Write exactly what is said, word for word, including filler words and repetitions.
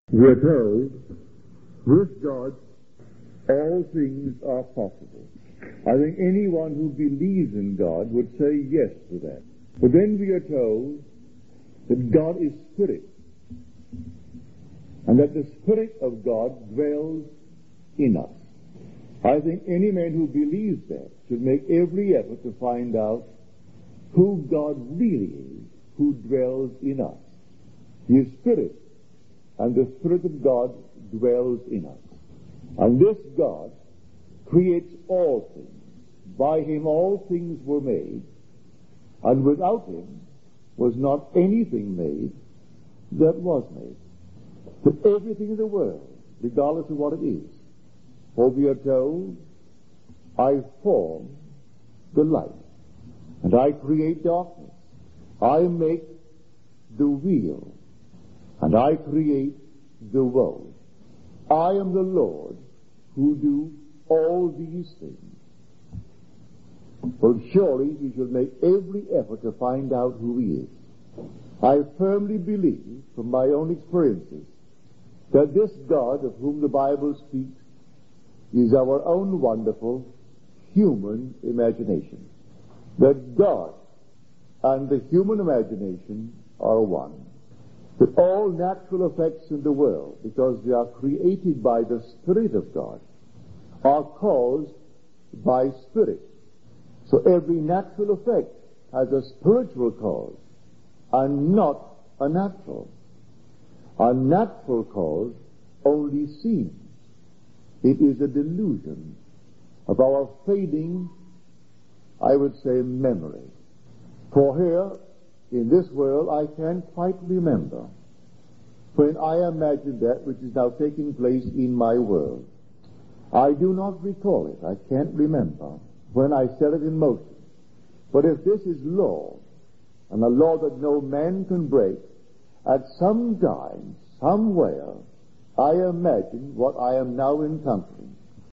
We are told, with God, all things are possible. I think anyone who believes in God would say yes to that. But then we are told that God is Spirit, and that the Spirit of God dwells in us. I think any man who believes that should make every effort to find out who God really is, who dwells in us. He is Spirit, and the Spirit of God dwells in us. And this God creates all things. By Him all things were made, and without Him was not anything made that was made. But everything in the world, regardless of what it is, for we are told, I form the light, and I create darkness. I make the weal, and I create the woe. I am the Lord who do all these things. Well, surely we should make every effort to find out who He is. I firmly believe, from my own experiences, that this God of whom the Bible speaks is our own wonderful human imagination. That God and the human imagination are one. That all natural effects in the world, because they are created by the Spirit of God, are caused by Spirit. So every natural effect has a spiritual cause and not a natural. A natural cause only seems. It is a delusion of our fading, I would say, memory. For here, in this world, I can't quite remember when I imagined that which is now taking place in my world. I do not recall it. I can't remember when I set it in motion. But if this is law, and a law that no man can break, at some time, somewhere, I imagine what I am now encountering.